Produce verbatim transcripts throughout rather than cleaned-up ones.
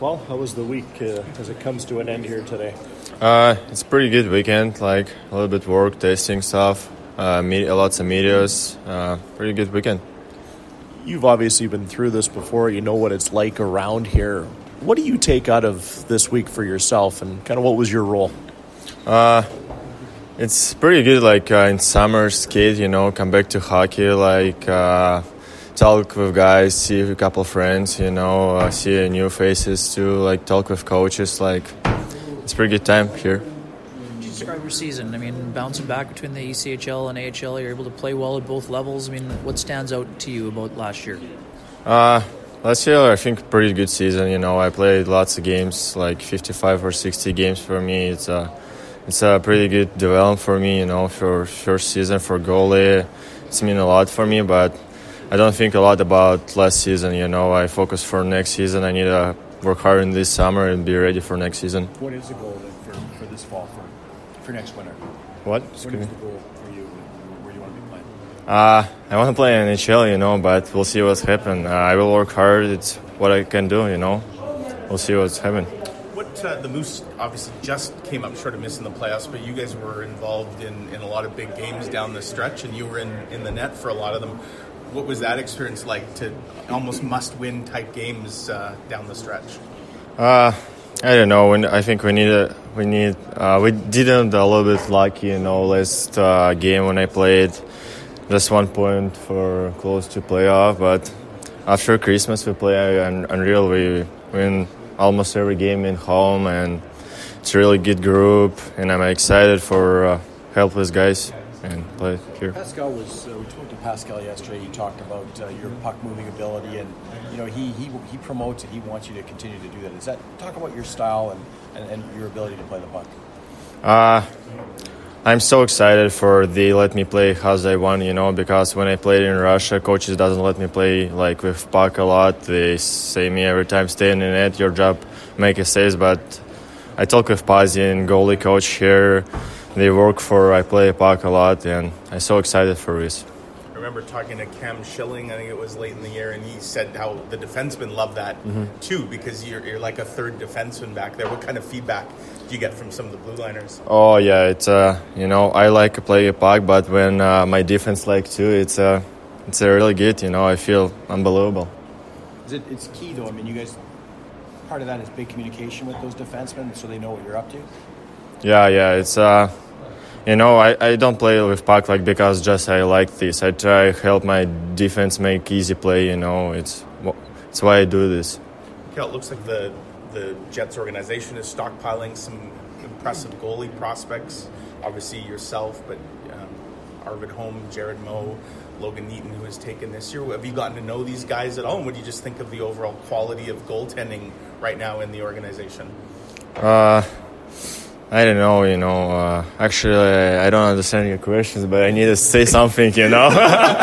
well. How was the week uh, as it comes to an end here today? Uh, it's a pretty good weekend. Like a little bit work, tasting stuff, uh, meet, lots of medias. Uh, pretty good weekend. You've obviously been through this before. You know what it's like around here. What do you take out of this week for yourself, and kind of what was your role? Uh, it's pretty good. Like uh, in summer, skate. You know, come back to hockey. Like. Uh, Talk with guys, see a couple of friends, you know, uh, see new faces too, like talk with coaches, like it's a pretty good time here. Could you describe your season? I mean, bouncing back between the E C H L and A H L, you're able to play well at both levels. I mean, what stands out to you about last year? Uh, last year, I think pretty good season, you know, I played lots of games, like fifty-five or sixty games for me. It's a, it's a pretty good development for me, you know, for first season for goalie. It's mean a lot for me, but I don't think a lot about last season, you know. I focus for next season. I need to work hard in this summer and be ready for next season. What is the goal then for, for this fall, for, for next winter? What? What is the goal for you, where you want to be playing? Uh, I want to play in N H L, you know, but we'll see what's happening. Uh, I will work hard. It's what I can do, you know. We'll see what's happening. What uh, the Moose obviously just came up short of missing the playoffs, but you guys were involved in, in a lot of big games down the stretch, and you were in, in the net for a lot of them. What was that experience like to almost must-win type games uh, down the stretch? Uh, I don't know. When I think we need a, we need uh, we didn't a little bit lucky, you know. Last uh, game when I played, just one point for close to playoff. But after Christmas, we play un- unreal. We win almost every game in home, and it's a really good group. And I'm excited for uh, help with guys and play here. Pascal was. Uh, we spoke to Pascal yesterday. He talked about uh, your puck moving ability, and you know he he he promotes it. He wants you to continue to do that. Is that talk about your style and, and, and your ability to play the puck? Uh, I'm so excited for they let me play as I want, you know, because when I played in Russia, coaches doesn't let me play like with puck a lot. They say me every time, stay in the net, your job, make a saves. But I talk with Pazin, goalie coach here. They work for, I play puck a lot, and I'm so excited for this. I remember talking to Cam Schilling, I think it was late in the year, and he said how the defensemen love that mm-hmm. too, because you're, you're like a third defenseman back there. What kind of feedback do you get from some of the blue liners? Oh, yeah, it's, uh, you know, I like to play a puck, but when uh, my defense like too, it's, uh, it's a really good, you know, I feel unbelievable. Is it, it's key, though. I mean, you guys, part of that is big communication with those defensemen so they know what you're up to? Yeah, yeah, it's, uh, you know, I, I don't play with puck like because just I like this. I try to help my defense make easy play, you know, it's it's why I do this. Kel, it looks like the, the Jets organization is stockpiling some impressive goalie prospects. Obviously yourself, but um, Arvid Holm, Jared Moe, Logan Neaton, who has taken this year. Have you gotten to know these guys at all? And what do you just think of the overall quality of goaltending right now in the organization? Uh... I don't know, you know. Uh, actually, I don't understand your questions, but I need to say something, you know.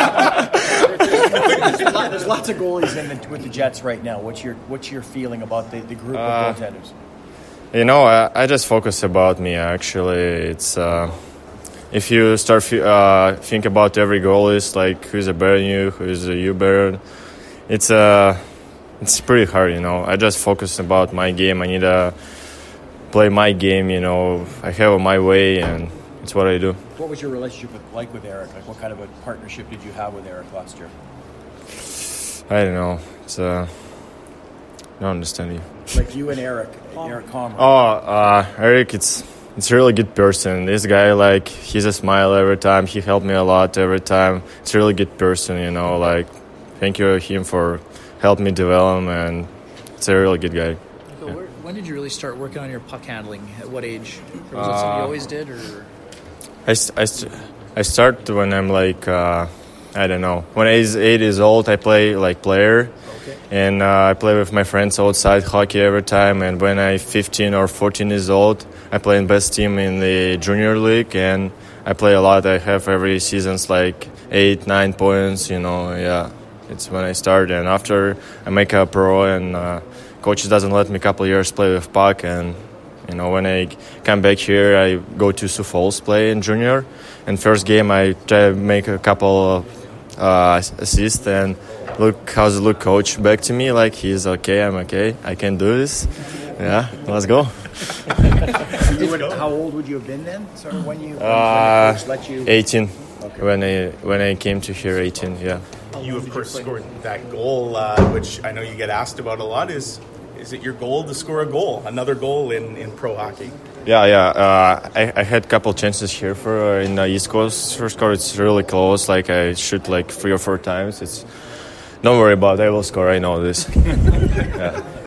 There's lots of goalies in the, with the Jets right now. What's your What's your feeling about the, the group uh, of goaltenders? You know, I, I just focus about me. Actually, it's uh, if you start f- uh, think about every goalie, like who's a better than you, who's a you better. It's uh, it's pretty hard, you know. I just focus about my game. I need to play my game, you know. I have my way, and it's what I do. What was your relationship with, like with Eric? Like, what kind of a partnership did you have with Eric last year? I don't know. It's uh, I don't understand you. Like you and Eric, Eric Comrie. Oh, uh, Eric, it's it's a really good person. This guy, like, he's a smile every time. He helped me a lot every time. It's a really good person, you know. Like, thank you to him for helping me develop, and it's a really good guy. When did you really start working on your puck handling? At what age? Or was uh, that something you always did? Or I, I, I start when I'm like, uh, I don't know. When I was eight years old, I play like player. Okay. And uh, I play with my friends outside hockey every time. And when I'm fifteen or fourteen years old, I play in best team in the junior league. And I play a lot. I have every season's like eight, nine points, you know, yeah. It's when I start. And after I make a pro and... Uh, Coach doesn't let me a couple of years play with puck, and you know when I come back here, I go to Sioux Falls play in junior. And first game, I try to make a couple of uh, assists, and look how's the look coach back to me like he's okay, I'm okay, I can do this. Yeah, let's go. You would, how old would you have been then? Sort of when you when Uh, the coach let you. eighteen. Okay. When I when I came to here, eighteen. Yeah. You, of course, scored that goal, uh, which I know you get asked about a lot. Is is it your goal to score a goal, another goal in, in pro hockey? Yeah, yeah. Uh, I, I had a couple chances here for uh, in the East Coast. First score, it's really close. Like I shoot like three or four times. It's don't worry about it. I will score. I know this. Yeah.